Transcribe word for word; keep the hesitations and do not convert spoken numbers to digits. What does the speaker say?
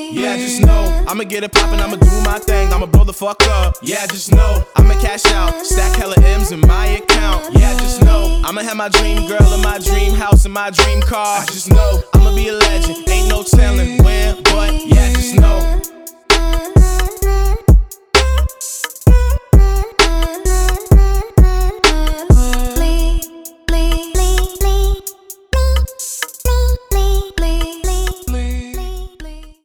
Yeah, just know I'ma get it poppin', I'ma do my thing, I'ma blow the fuck up. Yeah, just know I'ma cash out, stack hella M's in my account. Yeah, just know I'ma have my dream girl in my dream house in my dream car. I just know I'ma be a legend, ain't no telling when.